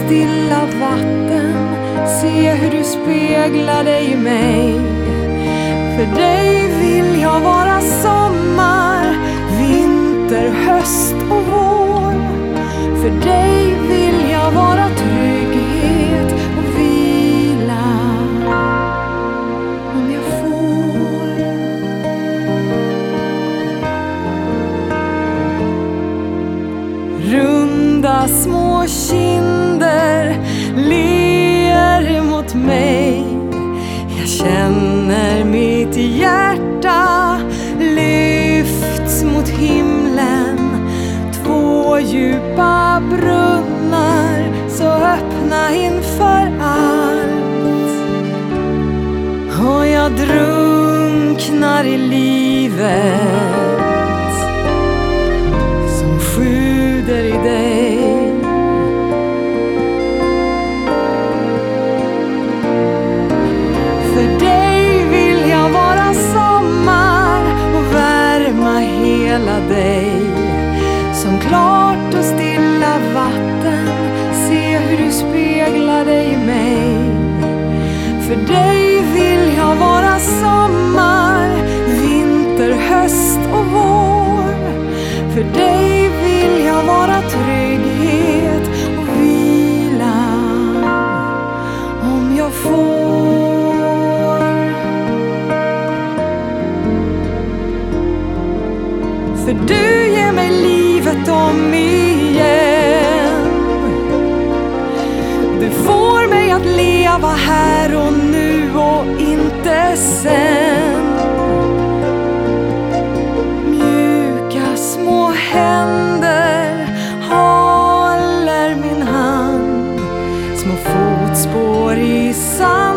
stilla vatten, se hur du speglar dig i mig. För dig vill jag vara sommar, vinter, höst och vår. För dig vill jag vara trygghet och vila, om jag får. Runda små kinder ler mot mig. Jag känner mitt hjärta lyfts mot himlen. Två djupa brunnar så öppna inför allt. Och jag drunknar i livet som sjuder i dig. För dig vill jag vara sommar och värma hela dig. Som klart och stilla vatten, se hur du speglar dig i mig. För dig vill jag vara sommar, vinter, höst och vår. För dig vill jag vara trygghet och vila, om jag får. För du ger mig livet om igen. Du får mig att leva här och nu och inte sen. Mjuka små händer håller min hand. Små fotspår i sand.